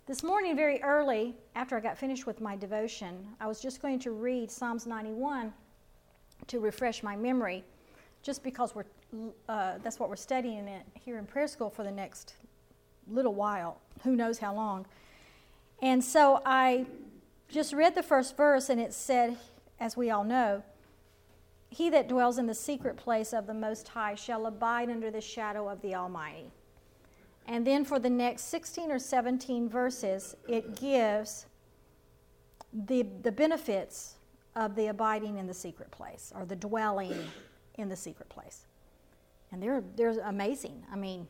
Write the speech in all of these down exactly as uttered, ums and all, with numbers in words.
This morning, very early, after I got finished with my devotion, I was just going to read Psalms ninety-one to refresh my memory, just because we're uh, that's what we're studying it here in prayer school for the next little while, who knows how long. And so I just read the first verse, and it said, as we all know, "He that dwells in the secret place of the Most High shall abide under the shadow of the Almighty." And then for the next sixteen or seventeen verses, it gives the, the benefits of the abiding in the secret place, or the dwelling in the secret place. And they're, they're amazing. I mean,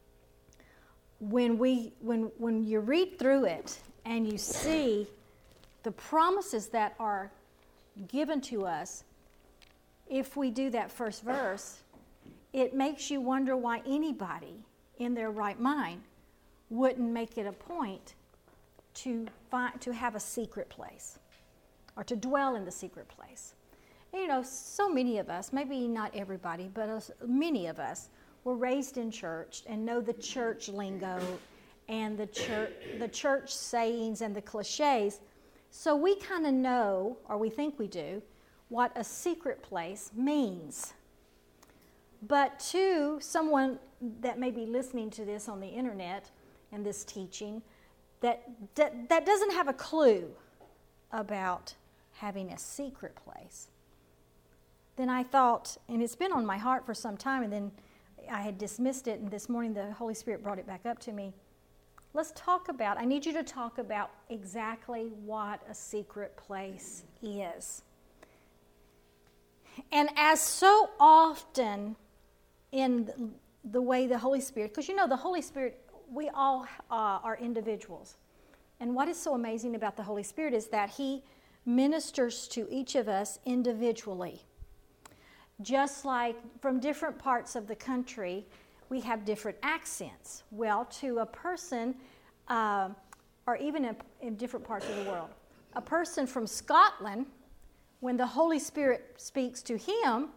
when, we, when, when you read through it and you see the promises that are given to us, if we do that first verse, it makes you wonder why anybody in their right mind wouldn't make it a point to find, to have a secret place or to dwell in the secret place. And, you know, so many of us, maybe not everybody, but uh, many of us were raised in church and know the church lingo and the church, the church sayings and the cliches. So we kind of know, or we think we do, what a secret place means. But to someone that may be listening to this on the internet and this teaching that, that, that doesn't have a clue about having a secret place, then I thought, and it's been on my heart for some time, and then I had dismissed it, and this morning the Holy Spirit brought it back up to me. Let's talk about, I need you to talk about exactly what a secret place is. And as so often in the way the Holy Spirit, because you know the Holy Spirit, we all uh, are individuals. And what is so amazing about the Holy Spirit is that He ministers to each of us individually. Just like from different parts of the country, we have different accents. Well, to a person, uh, or even in, in different parts of the world, a person from Scotland, when the Holy Spirit speaks to him,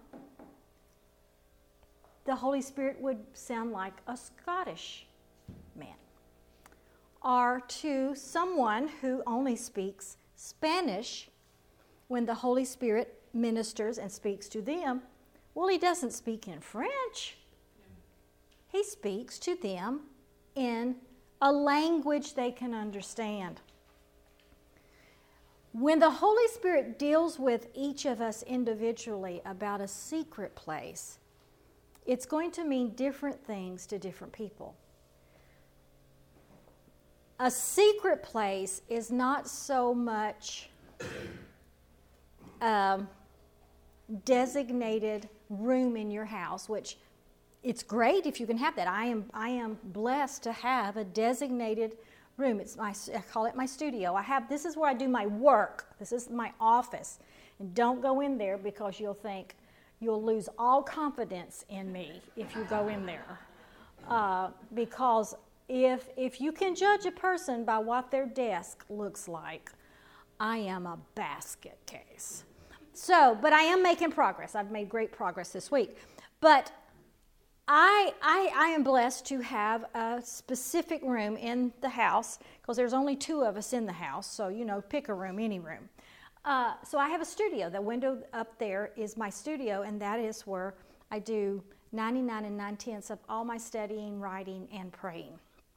the Holy Spirit would sound like a Scottish man. Or to someone who only speaks Spanish, when the Holy Spirit ministers and speaks to them, well, He doesn't speak in French. He speaks to them in a language they can understand. When the Holy Spirit deals with each of us individually about a secret place, it's going to mean different things to different people. A secret place is not so much a designated room in your house, which it's great if you can have that. I am I am blessed to have a designated room. It's my I call it my studio. I have this is where I do my work. This is my office. And don't go in there because you'll think you'll lose all confidence in me if you go in there. Uh, because if if you can judge a person by what their desk looks like, I am a basket case. So, but I am making progress. I've made great progress this week. But I, I, I am blessed to have a specific room in the house, because there's only two of us in the house, so, you know, pick a room, any room. Uh, so I have a studio. The window up there is my studio, and that is where I do ninety-nine and nine-tenths of all my studying, writing, and praying.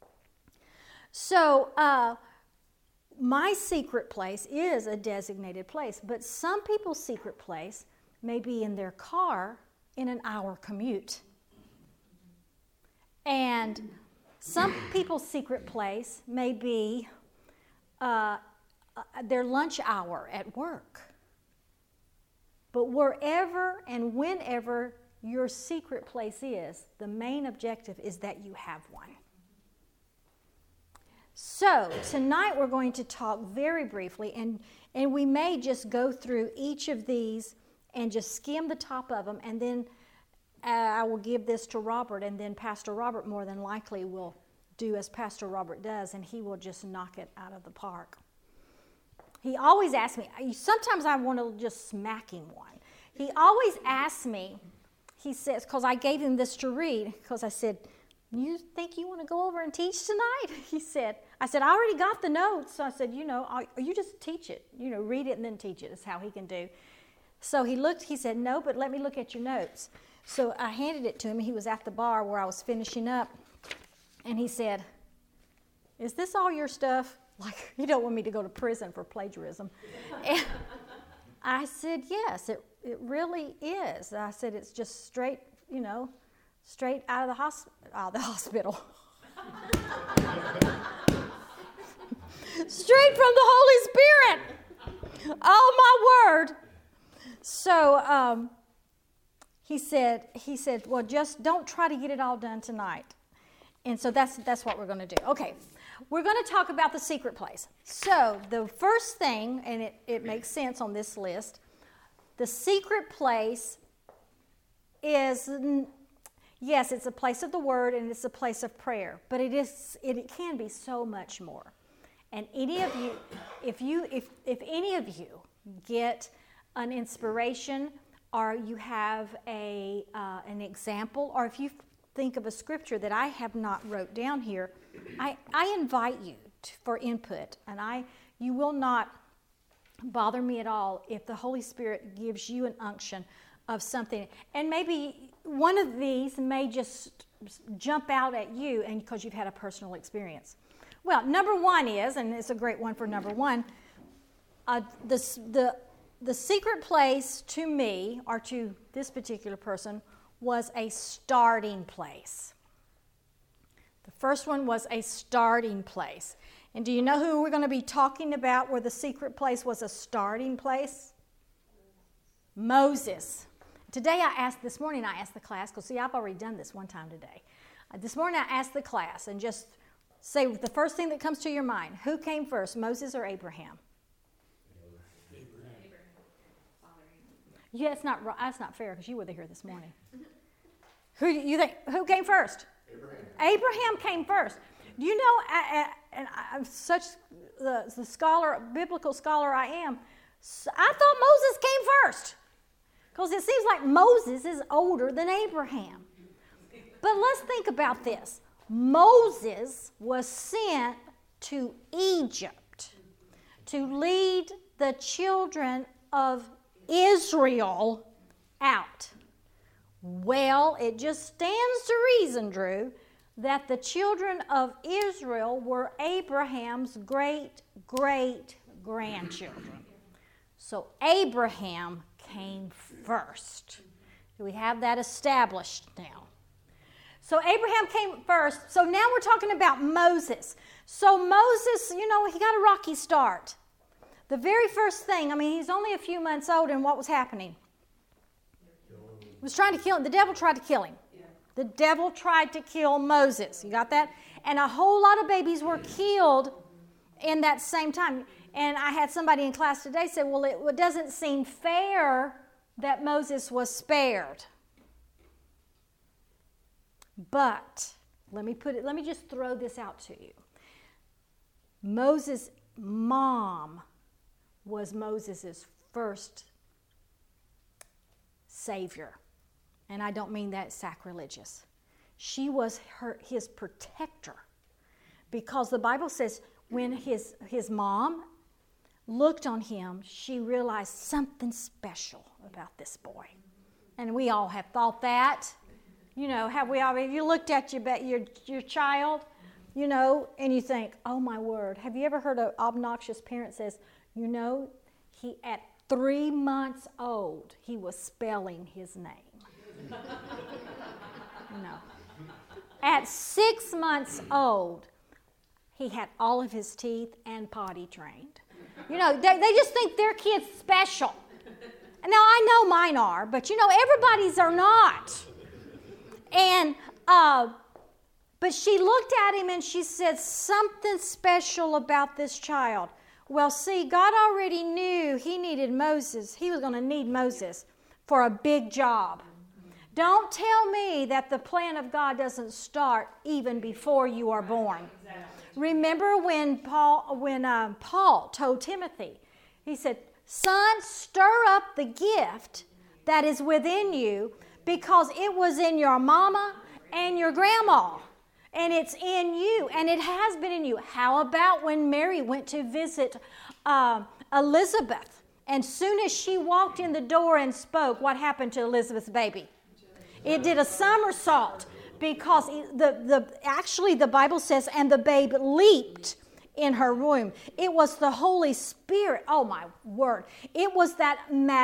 So uh, my secret place is a designated place, but some people's secret place may be in their car in an hour commute. And some people's secret place may be uh, their lunch hour at work. But wherever and whenever your secret place is, the main objective is that you have one. So tonight we're going to talk very briefly, and, and we may just go through each of these and just skim the top of them, and then Uh, I will give this to Robert, and then Pastor Robert more than likely will do as Pastor Robert does, and he will just knock it out of the park. He always asks me, sometimes I want to just smack him one. He always asks me, he says, because I gave him this to read, because I said, you think you want to go over and teach tonight? He said, I said, I already got the notes. So I said, you know, I, you just teach it. You know, read it and then teach it is how he can do. So he looked, he said, no, but let me look at your notes. So I handed it to him. He was at the bar where I was finishing up. And he said, is this all your stuff? Like, you don't want me to go to prison for plagiarism. And I said, yes, it, it really is. I said, it's just straight, you know, straight out of the, hosp- out of the hospital. Straight from the Holy Spirit. Oh, my word. So um, he said, he said, well, just don't try to get it all done tonight. And so that's that's what we're going to do. Okay, we're going to talk about the secret place. So the first thing, and it, it makes sense on this list, the secret place is, yes, it's a place of the word and it's a place of prayer, but it is it, it can be so much more. And any of you, if you if if any of you get an inspiration, or you have a uh, an example, or if you think of a scripture that I have not wrote down here, I, I invite you to, for input, and I you will not bother me at all if the Holy Spirit gives you an unction of something. And maybe one of these may just jump out at you and because you've had a personal experience. Well, number one is, and it's a great one for number one, uh, the, the, the secret place to me, or to this particular person, was a starting place. The first one was a starting place. And do you know who we're going to be talking about where the secret place was a starting place? Moses. Today I asked, this morning I asked the class, because see, I've already done this one time today. Uh, this morning I asked the class, and just say the first thing that comes to your mind. Who came first, Moses or Abraham? Abraham. Yeah, it's not, that's not fair, because you were here this morning. Who do you think? Who came first? Abraham. Abraham came first. Do you know? I, I, and I'm such the, the scholar, biblical scholar I am. I thought Moses came first, because it seems like Moses is older than Abraham. But let's think about this. Moses was sent to Egypt to lead the children of Israel out. Well, it just stands to reason, Drew, that the children of Israel were Abraham's great, great grandchildren. So Abraham came first. Do we have that established now? So Abraham came first. So now we're talking about Moses. So Moses, you know, he got a rocky start. The very first thing, I mean, he's only a few months old, and what was happening? He was trying to kill him. The devil tried to kill him. Yeah. The devil tried to kill Moses. You got that? And a whole lot of babies were killed in that same time. And I had somebody in class today say, well, it, it doesn't seem fair that Moses was spared. But let me put it, let me just throw this out to you. Moses' mom was Moses' first savior. And I don't mean that sacrilegious. She was her, his protector. Because the Bible says when his, his mom looked on him, she realized something special about this boy. And we all have thought that. You know, have we all, have you looked at your, your, your child, you know, and you think, oh my word. Have you ever heard an obnoxious parent says, you know, he at three months old, he was spelling his name. No. At six months old, he had all of his teeth and potty trained. You know, they, they just think their kid's special. Now, I know mine are, but you know, everybody's are not. And, uh, but she looked at him and she said, something special about this child. Well, see, God already knew he needed Moses. He was going to need Moses for a big job. Don't tell me that the plan of God doesn't start even before you are born. Remember when Paul, when uh, Paul told Timothy, he said, son, stir up the gift that is within you, because it was in your mama and your grandma. And it's in you, and it has been in you. How about when Mary went to visit uh, Elizabeth? And soon as she walked in the door and spoke, what happened to Elizabeth's baby? It did a somersault, because the, the actually the Bible says, and the babe leaped in her womb. It was the Holy Spirit. Oh my word. It was that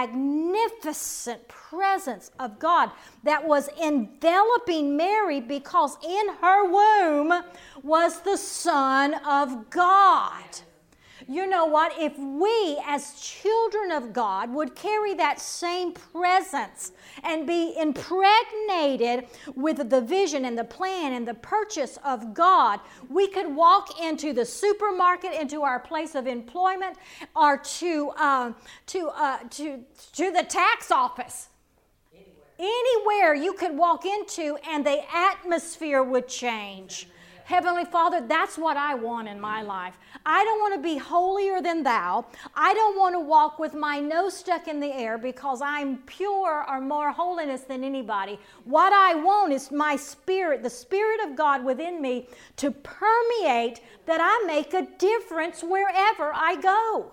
magnificent presence of God that was enveloping Mary, because in her womb was the Son of God. You know what? If we as children of God would carry that same presence and be impregnated with the vision and the plan and the purchase of God, we could walk into the supermarket, into our place of employment, or to uh, to uh, to to the tax office. Anywhere. Anywhere you could walk into, and the atmosphere would change. Heavenly Father, that's what I want in my life. I don't want to be holier than thou. I don't want to walk with my nose stuck in the air because I'm pure or more holiness than anybody. What I want is my spirit, the Spirit of God within me, to permeate, that I make a difference wherever I go.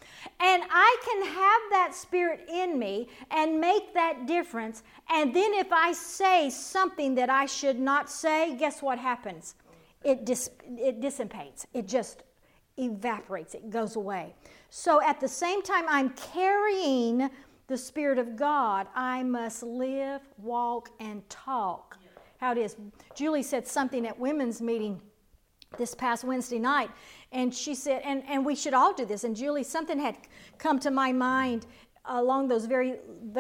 And I can have that Spirit in me and make that difference. And then if I say something that I should not say, guess what happens? It, dis- it dissipates. It just evaporates. It goes away. So at the same time I'm carrying the Spirit of God, I must live, walk, and talk. How it is. Julie said something at women's meeting this past Wednesday night, and she said, and, and we should all do this. And Julie, something had come to my mind along those very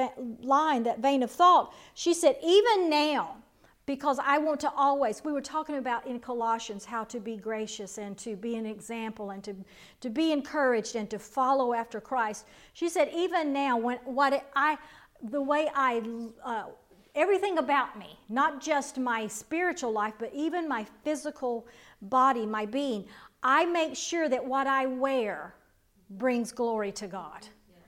line, that vein of thought. She said, even now, because I want to always, we were talking about in Colossians how to be gracious and to be an example and to, to be encouraged and to follow after Christ. She said, even now, when what it, I, the way I, uh, everything about me, not just my spiritual life, but even my physical body, my being, I make sure that what I wear brings glory to God.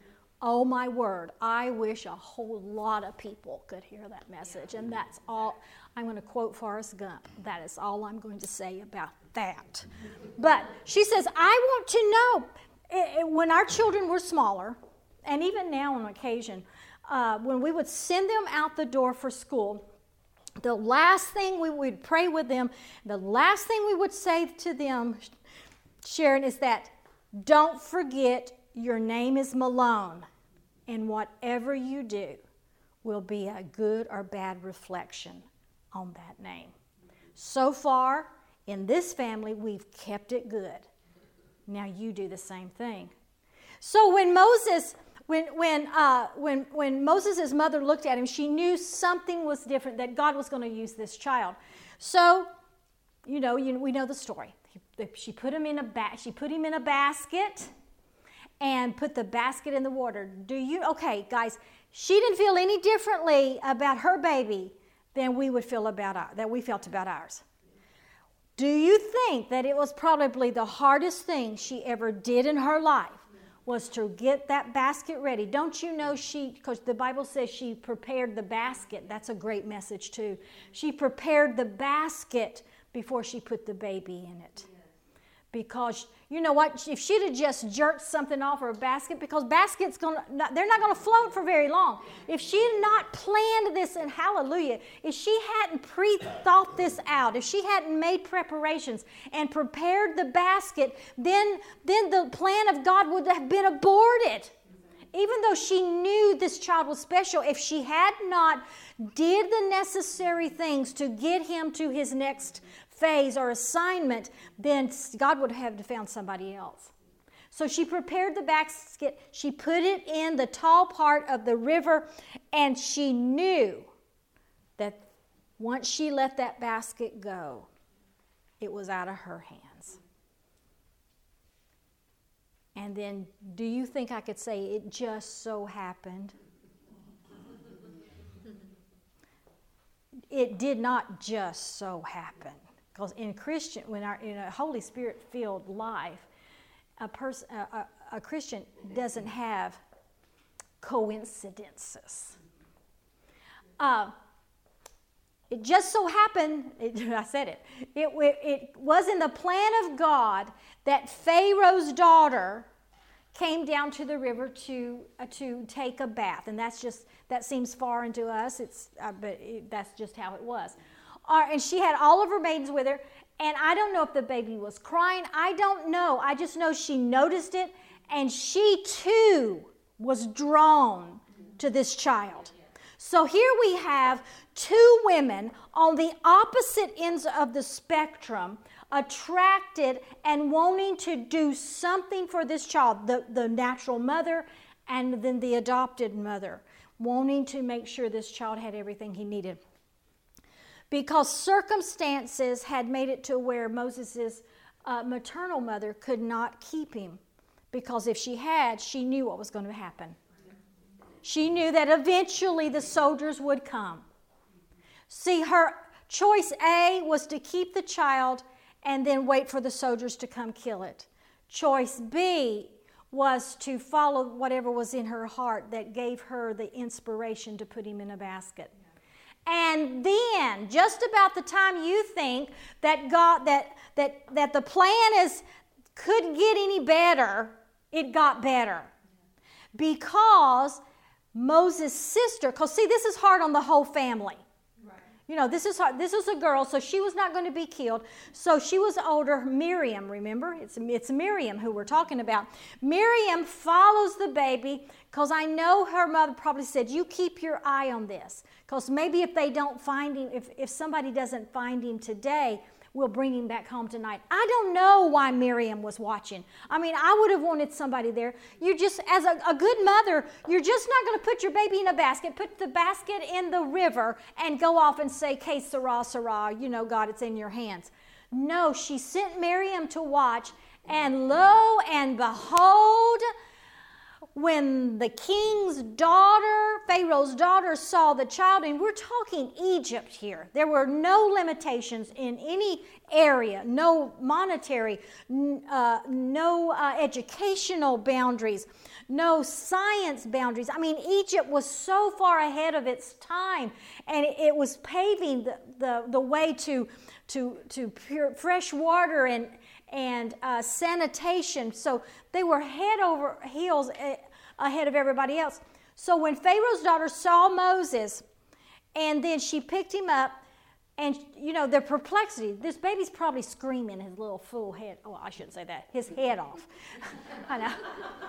Oh my word, I wish a whole lot of people could hear that message. And that's all, I'm going to quote Forrest Gump. That is all I'm going to say about that. But she says, I want to know, it, it, when our children were smaller, and even now on occasion, uh, when we would send them out the door for school, the last thing we would pray with them, the last thing we would say to them, Sharon, is that don't forget your name is Malone, and whatever you do will be a good or bad reflection on that name. So far, in this family, we've kept it good. Now you do the same thing. So when Moses, when when uh, when when Moses' mother looked at him, she knew something was different, that God was going to use this child. So, you know, you, we know the story. She put him in a ba- she put him in a basket. And put the basket in the water. Do you, okay, guys, she didn't feel any differently about her baby than we would feel about our, that we felt about ours. Do you think that it was probably the hardest thing she ever did in her life was to get that basket ready? Don't you know she, because the Bible says she prepared the basket. That's a great message too. She prepared the basket before she put the baby in it. Because, you know what, if she'd have just jerked something off her basket, because baskets, gonna, they're not going to float for very long. If she had not planned this, and hallelujah, if she hadn't pre-thought this out, if she hadn't made preparations and prepared the basket, then, then the plan of God would have been aborted. Even though she knew this child was special, if she had not did the necessary things to get him to his next phase or assignment, then God would have found somebody else. So she prepared the basket, she put it in the tall part of the river, and she knew that once she let that basket go, it was out of her hands. And then, do you think I could say it just so happened? It did not just so happen. Because in Christian, when our in a Holy Spirit-filled life, a person, a, a, a Christian doesn't have coincidences. Uh, It just so happened, it, I said it, it, it was in the plan of God that Pharaoh's daughter came down to the river to uh, to take a bath. And that's just, that seems foreign to us, It's uh, but it, that's just how it was. Uh, and she had all of her maidens with her, and I don't know if the baby was crying. I don't know. I just know she noticed it, and she too was drawn to this child. So here we have two women on the opposite ends of the spectrum, attracted and wanting to do something for this child, the, the natural mother and then the adopted mother, wanting to make sure this child had everything he needed. Because circumstances had made it to where Moses' uh, maternal mother could not keep him, because if she had, she knew what was going to happen. She knew that eventually the soldiers would come. See, her choice A was to keep the child and then wait for the soldiers to come kill it. Choice B was to follow whatever was in her heart that gave her the inspiration to put him in a basket. And then, just about the time you think that God, that that that the plan is couldn't get any better, it got better. Because Moses' sister, because see, this is hard on the whole family. Right. You know, this is hard. This was a girl, so she was not going to be killed. So she was older. Miriam, remember? It's, it's Miriam who we're talking about. Miriam follows the baby, because I know her mother probably said, you keep your eye on this. Because maybe if they don't find him, if, if somebody doesn't find him today, we'll bring him back home tonight. I don't know why Miriam was watching. I mean, I would have wanted somebody there. You just, as a, a good mother, you're just not going to put your baby in a basket, put the basket in the river, and go off and say, "Que sera, sera, you know, God, it's in your hands." No, she sent Miriam to watch, and lo and behold, when the king's daughter, Pharaoh's daughter, saw the child, and we're talking Egypt here. There were no limitations in any area, no monetary, uh, no uh, educational boundaries, no science boundaries. I mean, Egypt was so far ahead of its time, and it, it was paving the, the, the way to, to, to pure, fresh water and and uh, sanitation. So they were head over heels ahead of everybody else. So when Pharaoh's daughter saw Moses, and then she picked him up, and you know, the perplexity, this baby's probably screaming his little fool head, oh, I shouldn't say that, his head off. I know.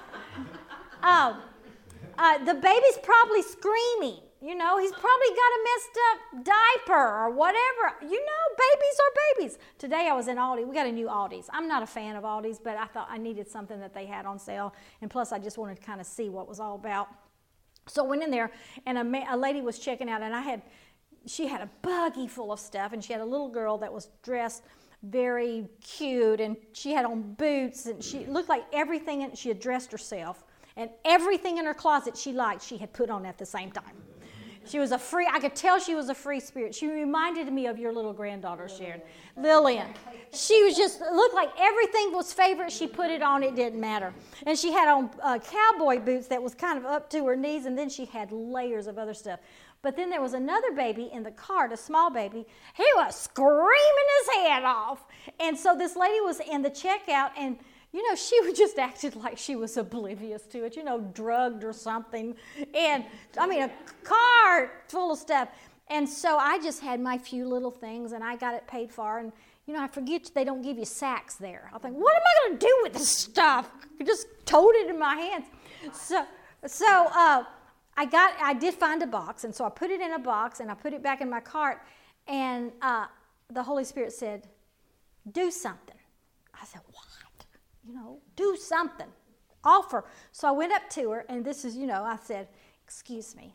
Um, uh, the baby's probably screaming. You know, he's probably got a messed up diaper or whatever. You know, babies are babies. Today I was in Aldi. We got a new Aldi's. I'm not a fan of Aldi's, but I thought I needed something that they had on sale. And plus, I just wanted to kind of see what was all about. So I went in there, and a, ma- a lady was checking out, and I had, she had a buggy full of stuff, and she had a little girl that was dressed very cute, and she had on boots, and she looked like everything, and she had dressed herself, and everything in her closet she liked, she had put on at the same time. She was a free, I could tell she was a free spirit. She reminded me of your little granddaughter, Sharon. Lillian. She was just, looked like everything was favorite. She put it on, it didn't matter. And she had on uh, cowboy boots that was kind of up to her knees, and then she had layers of other stuff. But then there was another baby in the cart, a small baby. He was screaming his head off. And so this lady was in the checkout, and you know, she was just acted like she was oblivious to it, you know, drugged or something. And, I mean, a cart full of stuff. And so I just had my few little things, and I got it paid for. And, you know, I forget they don't give you sacks there. I think, what am I going to do with this stuff? I just toted it in my hands. So, so uh, I got, I did find a box, and so I put it in a box, and I put it back in my cart. And uh, the Holy Spirit said, do something. I said, what? You know, do something, offer. So I went up to her, and this is, you know, I said, excuse me,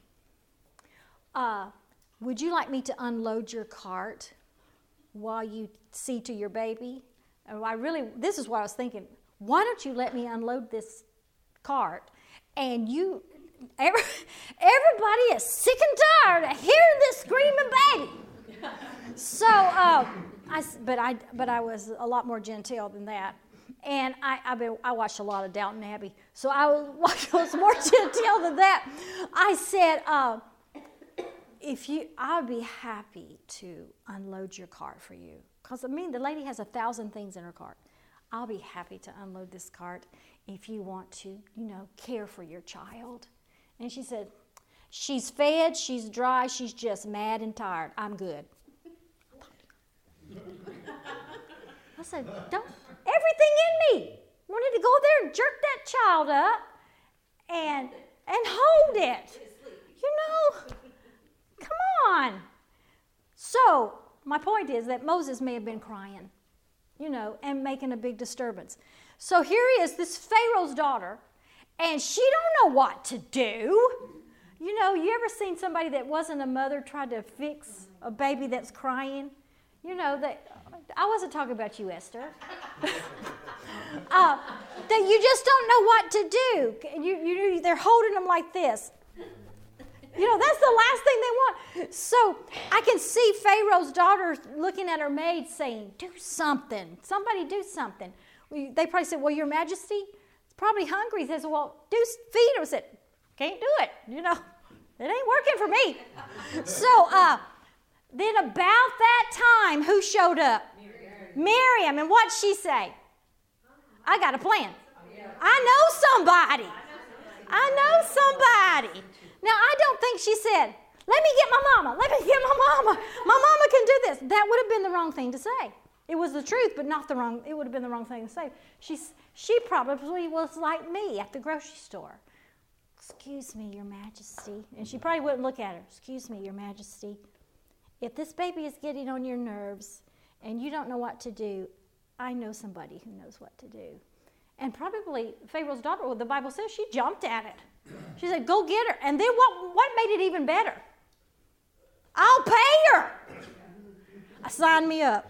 uh, would you like me to unload your cart while you see to your baby? And I really, this is what I was thinking, why don't you let me unload this cart, and you, every, everybody is sick and tired of hearing this screaming baby. So, uh, I, but I, but I was a lot more genteel than that. And I, I, been, I watched a lot of Downton Abbey, so I was, was more genteel than that. I said, uh, if you, I'd be happy to unload your cart for you. Because, I mean, the lady has a thousand things in her cart. I'll be happy to unload this cart if you want to, you know, care for your child. And she said, she's fed, she's dry, she's just mad and tired. I'm good. I said, don't, everything in me wanted to go there and jerk that child up and and hold it. You know, come on. So, my point is that Moses may have been crying, you know, and making a big disturbance. So here he is, this Pharaoh's daughter, and she don't know what to do. You know, you ever seen somebody that wasn't a mother try to fix a baby that's crying? You know, that I wasn't talking about you, Esther. uh, that you just don't know what to do. You, you, they're holding them like this. You know, that's the last thing they want. So I can see Pharaoh's daughter looking at her maid saying, do something. Somebody do something. They probably said, well, Your Majesty, it's probably hungry. He says, well, do feed her. I said, can't do it. You know, it ain't working for me. So uh, then about that time, who showed up? Miriam. Miriam. And what'd she say? I got a plan. I know somebody. I know somebody. Now, I don't think she said, let me get my mama. Let me get my mama. My mama can do this. That would have been the wrong thing to say. It was the truth, but not the wrong, it would have been the wrong thing to say. She, she probably was like me at the grocery store. Excuse me, Your Majesty. And she probably wouldn't look at her. Excuse me, Your Majesty. If this baby is getting on your nerves and you don't know what to do, I know somebody who knows what to do. And probably Pharaoh's daughter, well, the Bible says she jumped at it. She said, go get her. And then what, what made it even better? I'll pay her. Sign me up.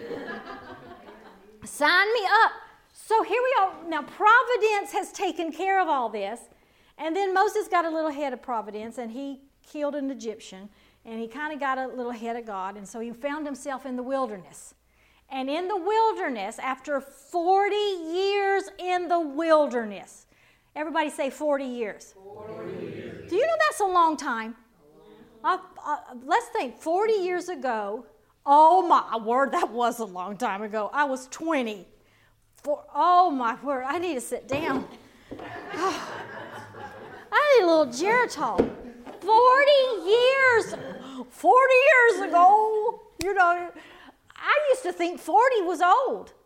Sign me up. So here we are. Now, Providence has taken care of all this. And then Moses got a little ahead of Providence, and he killed an Egyptian. And he kind of got a little ahead of God. And so he found himself in the wilderness. And in the wilderness, after forty years in the wilderness, everybody say forty years. forty years. Do you know that's a long time? Uh, uh, let's think, forty years ago, oh my word, that was a long time ago. I was twenty. For, oh my word, I need to sit down. Oh, I need a little Geritol. forty years, forty years ago, you know, I used to think forty was old.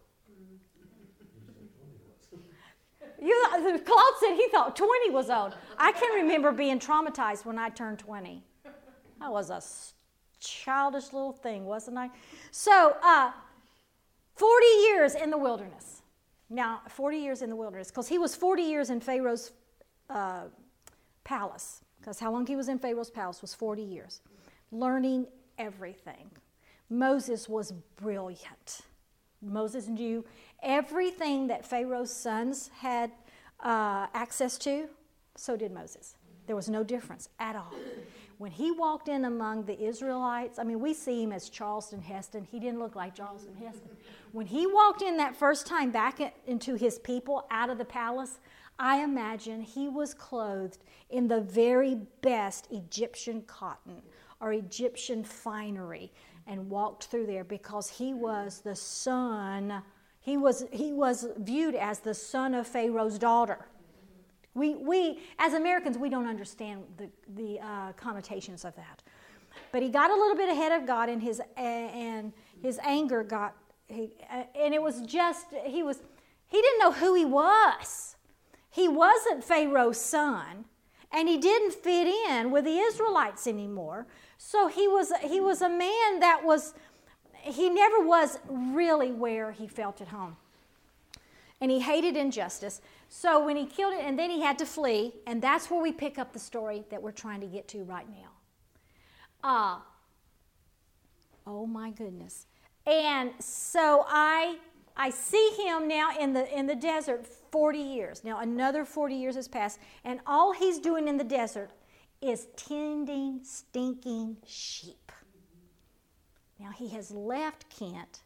You, Claude said he thought twenty was old. I can remember being traumatized when I turned twenty. I was a childish little thing, wasn't I? So, uh, forty years in the wilderness. Now, forty years in the wilderness, because he was forty years in Pharaoh's uh, palace. Because how long he was in Pharaoh's palace was forty years. Learning everything. Moses was brilliant. Moses knew everything that Pharaoh's sons had uh, access to, so did Moses. There was no difference at all. When he walked in among the Israelites, I mean, we see him as Charleston Heston. He didn't look like Charleston Heston. When he walked in that first time back into his people out of the palace, I imagine he was clothed in the very best Egyptian cotton or Egyptian finery and walked through there because he was the son, he was, he was viewed as the son of Pharaoh's daughter. We, we as Americans, we don't understand the, the uh, connotations of that. But he got a little bit ahead of God, and his, and his anger got, he, and it was just, he was, he didn't know who he was. He wasn't Pharaoh's son, and he didn't fit in with the Israelites anymore. So he was he was a man that was, he never was really where he felt at home. And he hated injustice. So when he killed it, and then he had to flee, and that's where we pick up the story that we're trying to get to right now. Uh, oh my goodness. And so I I see him now in the in the desert forty years. Now another forty years has passed, and all he's doing in the desert is tending stinking sheep. Now he has left Kent,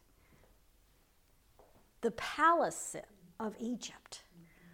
the palace of Egypt,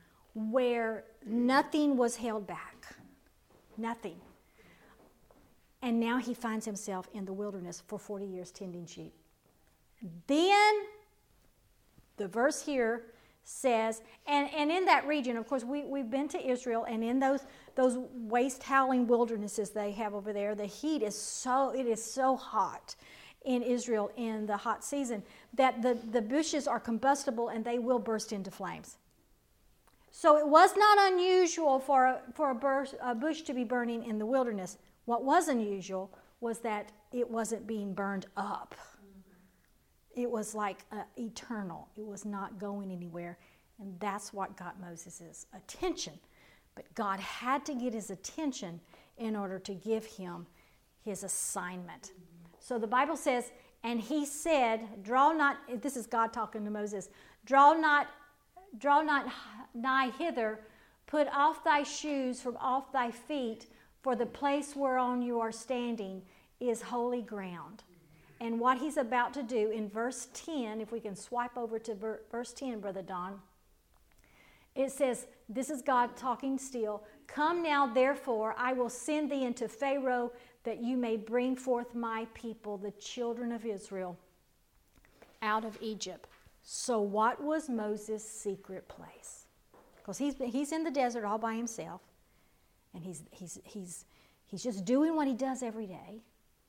where nothing was held back. Nothing. And now he finds himself in the wilderness for forty years tending sheep. Then the verse here says, and, and in that region, of course, we, we've been to Israel, and in those those waste-howling wildernesses they have over there, the heat is so, it is so hot in Israel in the hot season that the, the bushes are combustible and they will burst into flames. So it was not unusual for a, for a, burst, a bush to be burning in the wilderness. What was unusual was that it wasn't being burned up. Mm-hmm. It was like uh, eternal. It was not going anywhere. And that's what got Moses' attention. But God had to get his attention in order to give him his assignment. Mm-hmm. So the Bible says, and he said, draw not, this is God talking to Moses, draw not, draw not nigh hither, put off thy shoes from off thy feet, for the place whereon you are standing is holy ground. And what he's about to do in verse ten, if we can swipe over to ver- verse ten, Brother Don, it says, this is God talking still, come now therefore, I will send thee into Pharaoh, that you may bring forth my people, the children of Israel, out of Egypt. So what was Moses' secret place? Because he's, he's in the desert all by himself. And he's, he's, he's, he's just doing what he does every day.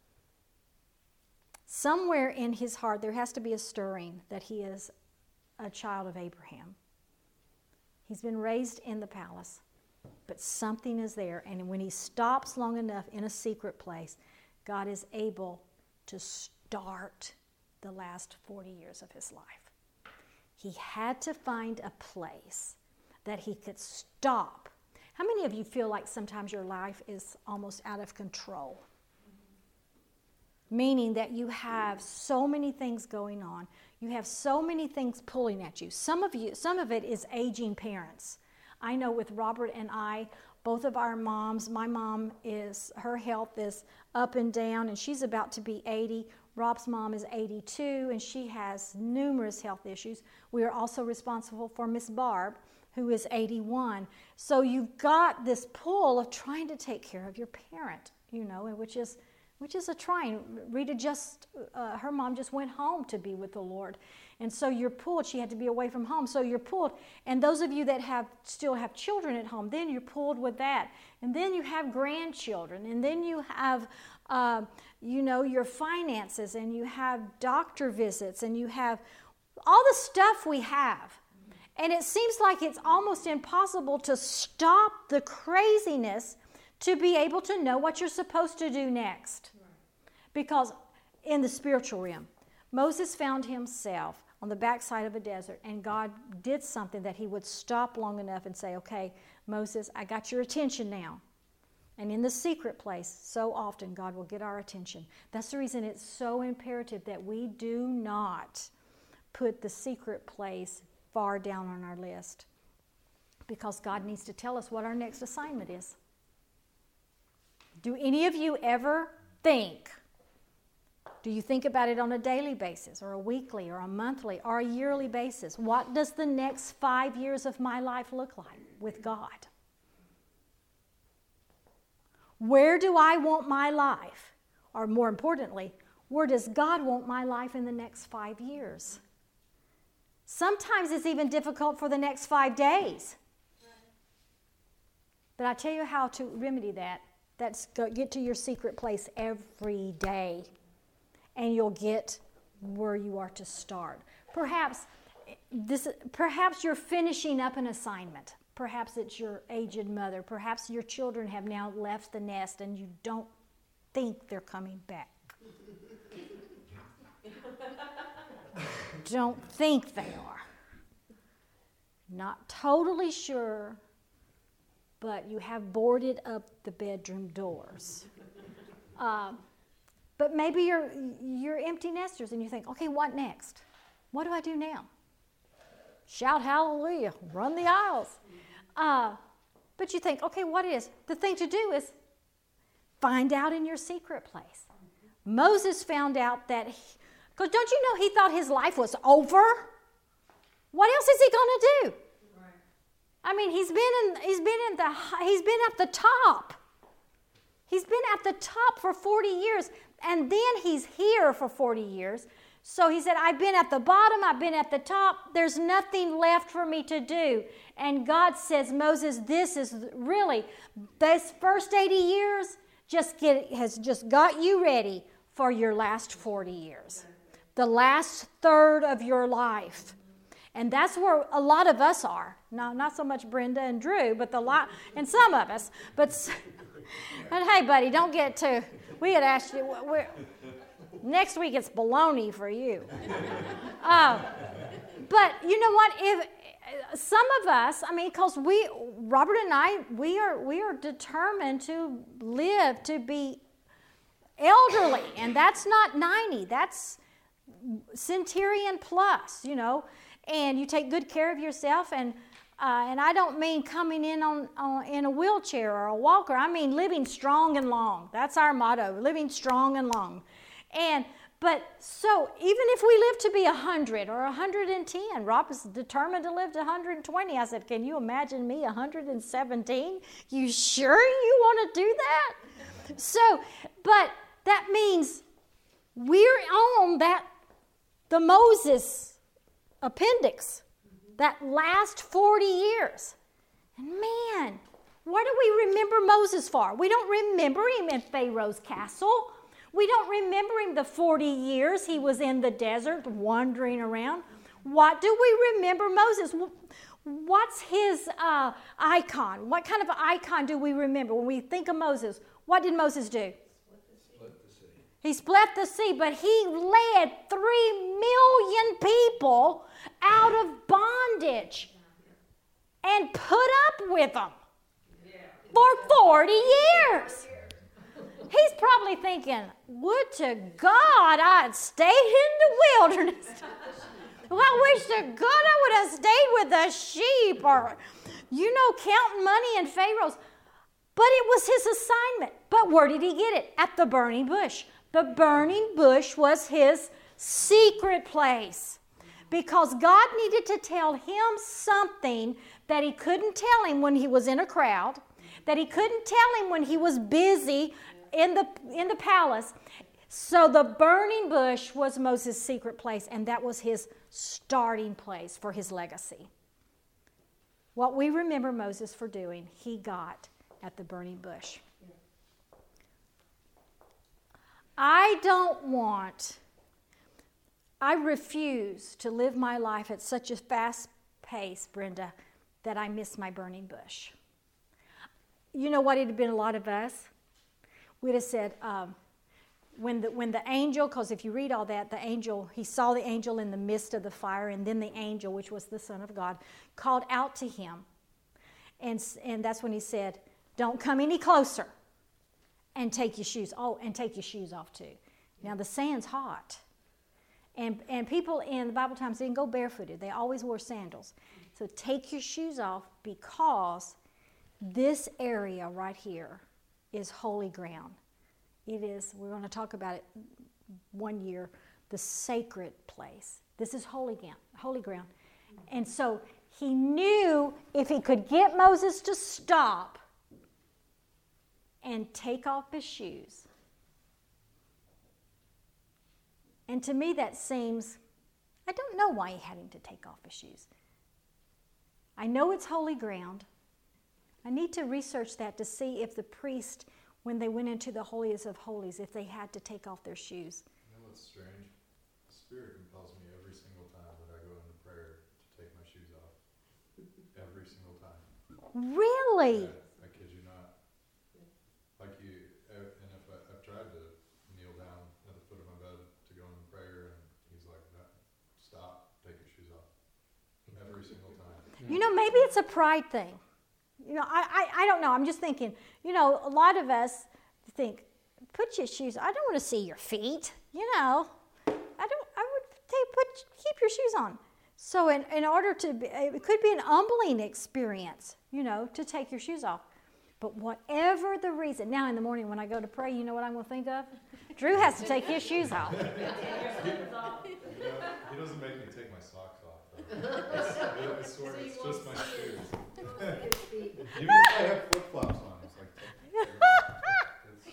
Somewhere in his heart, there has to be a stirring that he is a child of Abraham. He's been raised in the palace, but something is there. And when he stops long enough in a secret place, God is able to start the last forty years of his life. He had to find a place that he could stop. How many of you feel like sometimes your life is almost out of control? Meaning that you have so many things going on. You have so many things pulling at you. Some of you, some of it is aging parents. I know with Robert and I, both of our moms, my mom is, her health is up and down, and she's about to be eighty. Rob's mom is eighty-two, and she has numerous health issues. We are also responsible for Miss Barb, who is eighty-one. So you've got this pull of trying to take care of your parent, you know, which is which is a trying. Rita just, uh, her mom just went home to be with the Lord. And so you're pulled. She had to be away from home. So you're pulled. And those of you that have still have children at home, then you're pulled with that. And then you have grandchildren. And then you have, uh, you know, your finances. And you have doctor visits. And you have all the stuff we have. And it seems like it's almost impossible to stop the craziness to be able to know what you're supposed to do next. Right. Because in the spiritual realm, Moses found himself on the backside of a desert, and God did something that he would stop long enough and say, okay, Moses, I got your attention now. And in the secret place, so often God will get our attention. That's the reason it's so imperative that we do not put the secret place far down on our list, because God needs to tell us what our next assignment is. Do any of you ever think, do you think about it on a daily basis or a weekly or a monthly or a yearly basis? What does the next five years of my life look like with God? Where do I want my life? Or more importantly, where does God want my life in the next five years? Sometimes it's even difficult for the next five days. But I tell you how to remedy that. That's go, get to your secret place every day, and you'll get where you are to start. Perhaps this, perhaps you're finishing up an assignment. Perhaps it's your aged mother. Perhaps your children have now left the nest, and you don't think they're coming back. Don't think they are. Not totally sure, but you have boarded up the bedroom doors. Uh, but maybe you're, you're empty nesters and you think, okay, what next? What do I do now? Shout hallelujah, run the aisles. Uh, but you think, okay, what is? The thing to do is find out in your secret place. Moses found out that, because don't you know he thought his life was over? What else is he going to do? I mean, he's been in, he's been in the, he's been at the top. He's been at the top for forty years, and then he's here for forty years. So he said, I've been at the bottom, I've been at the top, there's nothing left for me to do. And God says, Moses, this is really, this first eighty years just get, has just got you ready for your last forty years. The last third of your life. And that's where a lot of us are. No, not so much Brenda and Drew, but the lot, and some of us. But, but hey, buddy, don't get too, we had asked you, we're, next week it's baloney for you. Uh, but you know what? If some of us, I mean, because we, Robert and I, we are we are determined to live to be elderly, and that's not ninety. That's centurion plus, you know. And you take good care of yourself, and uh, and I don't mean coming in on, on in a wheelchair or a walker. I mean living strong and long. That's our motto: living strong and long. And but so even if we live to be a hundred or a hundred and ten, Rob is determined to live to one hundred and twenty. I said, "Can you imagine me one hundred and seventeen? You sure you want to do that?" So, but that means we're on that the Moses appendix, that last forty years. And man, what do we remember Moses for? We don't remember him in Pharaoh's castle. We don't remember him the forty years he was in the desert wandering around. What do we remember Moses? What's his uh, icon? What kind of icon do we remember when we think of Moses? What did Moses do? Split the sea. He split the sea, but he led three million people out of bondage and put up with them for forty years. He's probably thinking, would to God I had stayed in the wilderness. Well, I wish to God I would have stayed with the sheep or, you know, counting money in Pharaoh's. But it was his assignment. But where did he get it? At the burning bush. The burning bush was his secret place. Because God needed to tell him something that he couldn't tell him when he was in a crowd, that he couldn't tell him when he was busy in the in the palace. So the burning bush was Moses' secret place, and that was his starting place for his legacy. What we remember Moses for doing, he got at the burning bush. I don't want, I refuse to live my life at such a fast pace, Brenda, that I miss my burning bush. You know what it had been a lot of us? We'd have said, um, when the when the angel, because if you read all that, the angel, he saw the angel in the midst of the fire, and then the angel, which was the Son of God, called out to him. And, and that's when he said, don't come any closer and take your shoes. Oh, and take your shoes off too. Now the sand's hot. And, and people in the Bible times didn't go barefooted. They always wore sandals. So take your shoes off, because this area right here is holy ground. It is, we're going to talk about it one year, the sacred place. This is holy ground, holy ground. And so he knew if he could get Moses to stop and take off his shoes. And to me that seems, I don't know why he had him to take off his shoes. I know it's holy ground. I need to research that to see if the priest, when they went into the holiest of holies, if they had to take off their shoes. You know what's strange? The Spirit compels me every single time that I go into prayer to take my shoes off. Every single time. Really? I, I kid you not. Like you, and if I, I've tried to kneel down at the foot of my bed to go into prayer, and he's like, no, stop, take your shoes off. Every single time. You know, maybe it's a pride thing. You know, I, I, I don't know. I'm just thinking, you know, a lot of us think, put your shoes, I don't want to see your feet. You know, I don't, I would say, put, keep your shoes on. So in, in order to, be, it could be an humbling experience, you know, to take your shoes off. But whatever the reason, now in the morning when I go to pray, you know what I'm going to think of? Drew has to take his shoes off. He doesn't make me take my socks off, though. I swear, it's just my shoes. Even if I have flip-flops on, it's like, take them off. It's,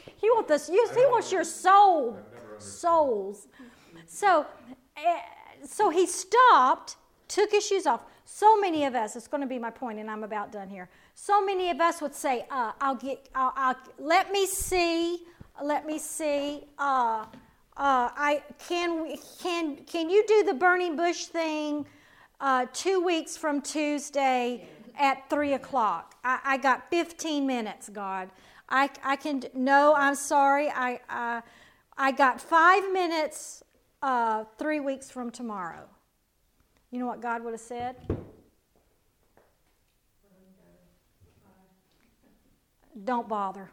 want this. You, he wants your soul, I've never understood. souls. So, eh, so he stopped, took his shoes off. So many of us, it's going to be my point, and I'm about done here. So many of us would say, uh, "I'll get, I'll, I'll, let me see, let me see. Uh, uh, I can, we, can, can you do the burning bush thing uh, two weeks from Tuesday at three o'clock? I, I got fifteen minutes, God. I, I can. No, I'm sorry. I, uh, I got five minutes. Uh, three weeks from tomorrow." You know what God would have said? Don't bother.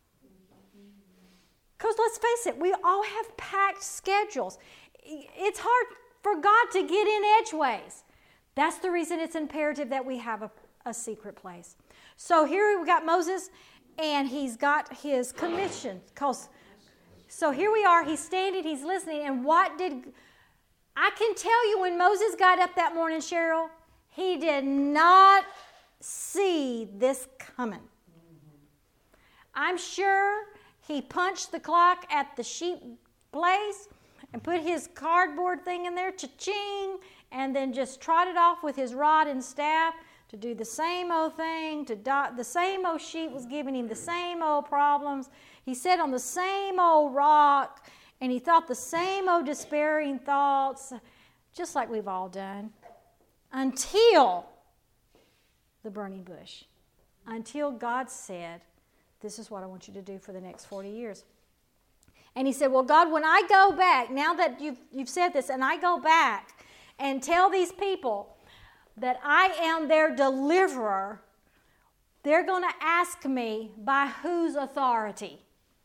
Because let's face it, we all have packed schedules. It's hard for God to get in edgeways. That's the reason it's imperative that we have a, a secret place. So here we've got Moses, and he's got his commission. Because So here we are, he's standing, he's listening, and what did, I can tell you when Moses got up that morning, Cheryl, he did not see this coming. I'm sure he punched the clock at the sheep place and put his cardboard thing in there, cha-ching, and then just trotted off with his rod and staff to do the same old thing, to do, the same old sheep was giving him the same old problems. He sat on the same old rock, and he thought the same old despairing thoughts, just like we've all done, until the burning bush, until God said, "This is what I want you to do for the next forty years. And he said, "Well, God, when I go back, now that you've, you've said this, and I go back and tell these people that I am their deliverer, they're going to ask me by whose authority?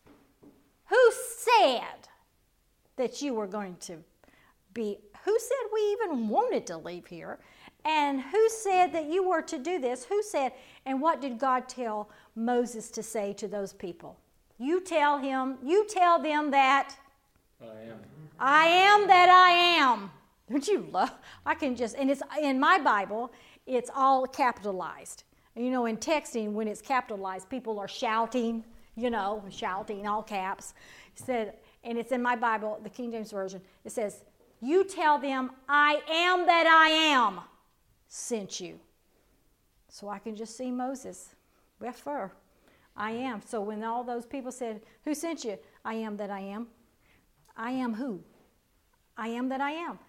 Who said that you were going to be, who said we even wanted to leave here? And who said that you were to do this? Who said?" And what did God tell Moses to say to those people? You tell him, you tell them that I am. I am that I am. Don't you love? I can just, and it's in my Bible, it's all capitalized. You know, in texting, when it's capitalized, people are shouting, you know, shouting, all caps. It said, and it's in my Bible, the King James Version. It says, "You tell them, I am that I am sent you." So I can just see Moses with fur. I am. So when all those people said, "Who sent you?" "I am that I am." I am who? I am that I am.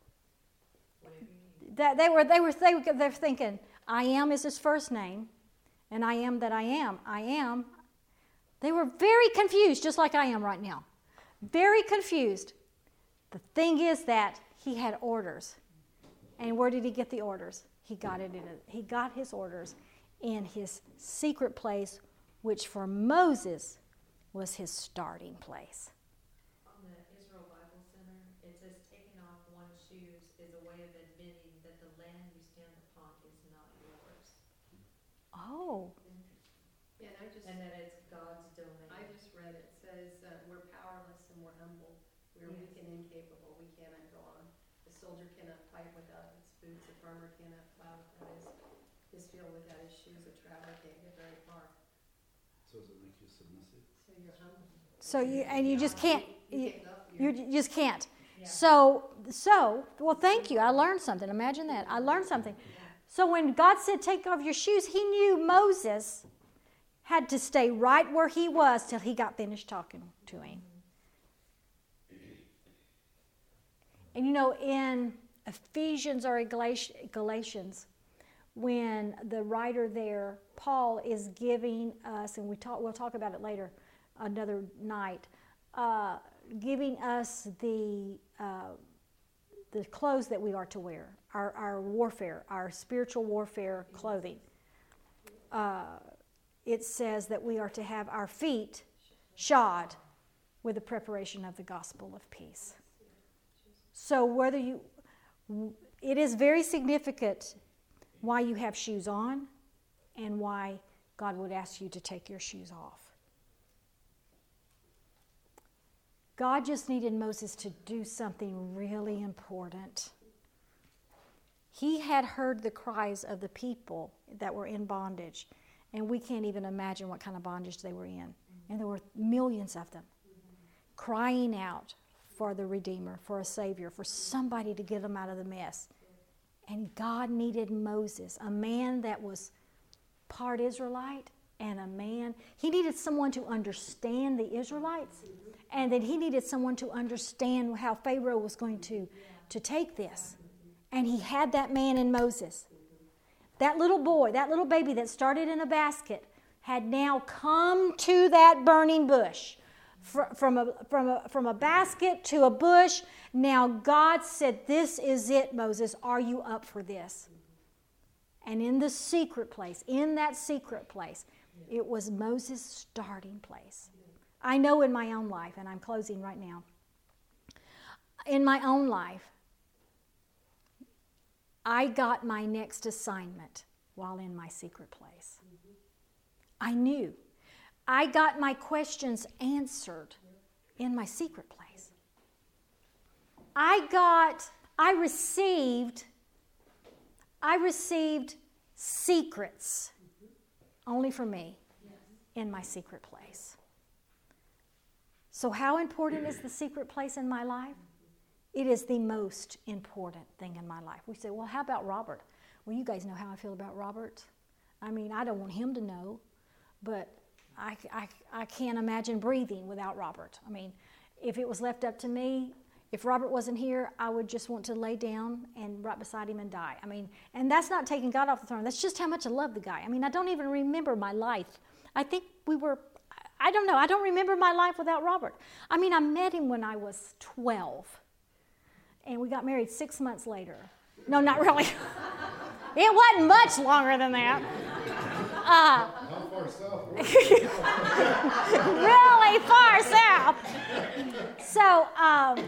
That they were, they were, they were, they're thinking, I am is his first name, and I am that I am. I am. They were very confused, just like I am right now. Very confused. The thing is that he had orders. And where did he get the orders? He got it in a, he got his orders in his secret place, which for Moses was his starting place. On the Israel Bible Center, it says taking off one's shoes is a way of admitting that the land you stand upon is not yours. Oh. Yeah, and I just, And that it's God's domain. I just read it, says, uh, we're powerless and we're humble, we're weak Yes. and incapable, we cannot go on. A soldier cannot fight without his boots, a farmer cannot plow without his, his field without his shoes, a traveler can't get very far. So does it make you submissive? So you're humble. So you, and you just can't, you, You can't go, you you're, just can't. Yeah. So, so, well, thank you. I learned something. Imagine that. I learned something. So when God said, take off your shoes, he knew Moses had to stay right where he was till he got finished talking to him. And you know, in Ephesians or Galatians, when the writer there, Paul, is giving us, and we talk, we'll talk about it later, another night, uh, giving us the uh, the clothes that we are to wear, our, our warfare, our spiritual warfare clothing. Uh, it says that we are to have our feet shod with the preparation of the gospel of peace. So whether you, it is very significant why you have shoes on and why God would ask you to take your shoes off. God just needed Moses to do something really important. He had heard the cries of the people that were in bondage, and we can't even imagine what kind of bondage they were in. And there were millions of them crying out for the Redeemer, for a Savior, for somebody to get them out of the mess. And God needed Moses, a man that was part Israelite and a man. He needed someone to understand the Israelites, and that he needed someone to understand how Pharaoh was going to, to take this. And he had that man in Moses. That little boy, that little baby that started in a basket, had now come to that burning bush. From a, from, a, from a basket to a bush. Now God said, this is it, Moses. Are you up for this? And in the secret place, in that secret place, it was Moses' starting place. I know in my own life, and I'm closing right now. In my own life, I got my next assignment while in my secret place. I knew. I got my questions answered in my secret place. I got, I received, I received secrets only for me in my secret place. So how important is the secret place in my life? It is the most important thing in my life. We say, well, how about Robert? Well, you guys know how I feel about Robert. I mean, I don't want him to know, but I, I, I can't imagine breathing without Robert. I mean, if it was left up to me, if Robert wasn't here, I would just want to lay down and right beside him and die. I mean, and that's not taking God off the throne. That's just how much I love the guy. I mean, I don't even remember my life. I think we were, I don't know, I don't remember my life without Robert. I mean, I met him when I was twelve, and we got married six months later. No, not really. It wasn't much longer than that. Uh, How far south? really far south. So um,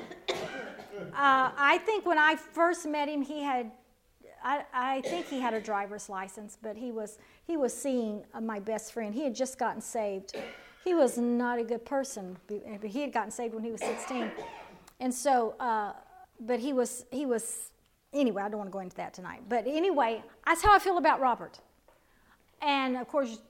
uh, I think when I first met him, he had, I, I think he had a driver's license, but he was he was seeing uh, my best friend. He had just gotten saved. He was not a good person, but he had gotten saved when he was sixteen, and so, uh, but he was he was anyway. I don't want to go into that tonight. But anyway, that's how I feel about Robert. And, of course,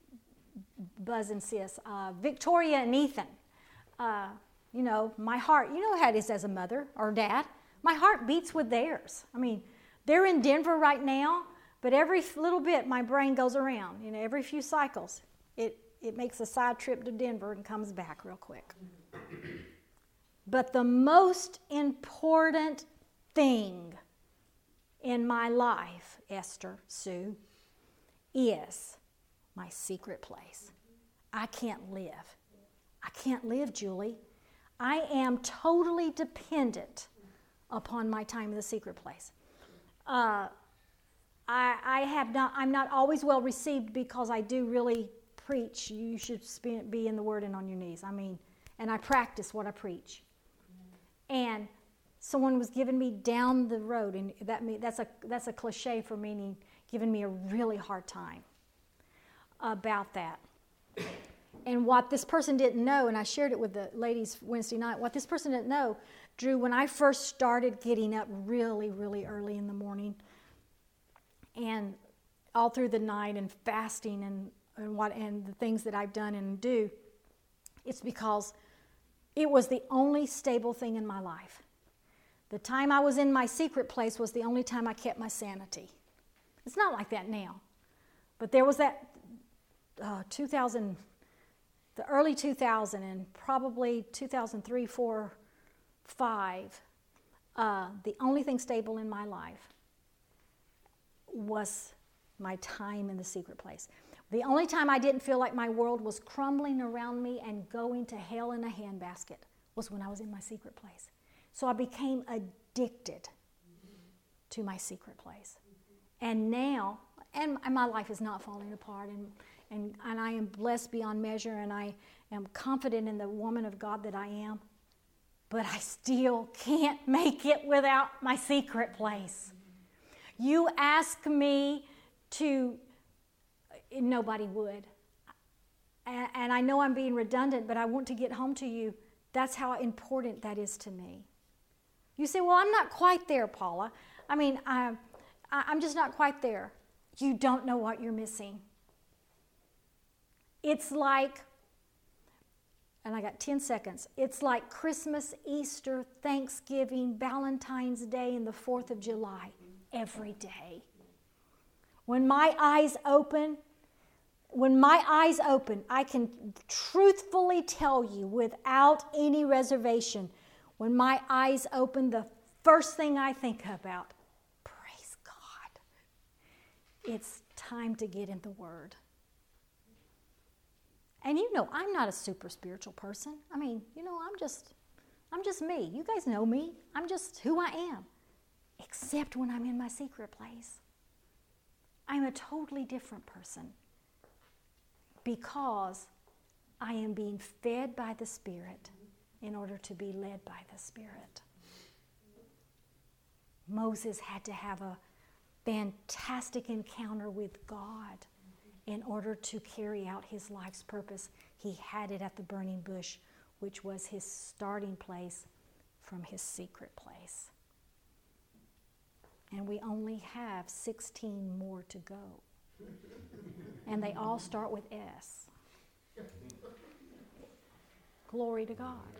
Buzz and Sis, uh, Victoria and Ethan. Uh, you know, my heart, you know how it is as a mother or dad. My heart beats with theirs. I mean, they're in Denver right now, but every little bit my brain goes around. You know, every few cycles, it, it makes a side trip to Denver and comes back real quick. But the most important thing in my life, Esther, Sue, is my secret place. I can't live. I can't live, Julie. I am totally dependent upon my time in the secret place. Uh, I, I have not. I'm not always well received because I do really preach. You should be in the Word and on your knees. I mean, and I practice what I preach. And someone was giving me down the road, and that mean, that's a that's a cliche for meaning giving me a really hard time about that. And what this person didn't know, and I shared it with the ladies Wednesday night, what this person didn't know, Drew, when I first started getting up really, really early in the morning and all through the night and fasting and, and what and the things that I've done and do, it's because it was the only stable thing in my life. The time I was in my secret place was the only time I kept my sanity. It's not like that now. But there was that uh, two thousand, the early two thousand, and probably two thousand three, four, five, uh, the only thing stable in my life was my time in the secret place. The only time I didn't feel like my world was crumbling around me and going to hell in a handbasket was when I was in my secret place. So I became addicted to my secret place. And now, and my life is not falling apart, and, and, and I am blessed beyond measure, and I am confident in the woman of God that I am, but I still can't make it without my secret place. You ask me to, nobody would. And, and I know I'm being redundant, but I want to get home to you. That's how important that is to me. You say, well, I'm not quite there, Paula. I mean, I, I'm just not quite there. You don't know what you're missing. It's like and I got ten seconds. It's like Christmas, Easter, Thanksgiving, Valentine's Day, and the fourth of July every day. When my eyes open, when my eyes open, I can truthfully tell you without any reservation, when my eyes open, the first thing I think about, praise God, it's time to get in the Word. And you know, I'm not a super spiritual person. I mean, you know, I'm just, I'm just me. You guys know me. I'm just who I am. Except when I'm in my secret place. I'm a totally different person because I am being fed by the Spirit in order to be led by the Spirit. Moses had to have a fantastic encounter with God in order to carry out his life's purpose. He had it at the burning bush, which was his starting place from his secret place. And we only have sixteen more to go. And they all start with S. Glory to God.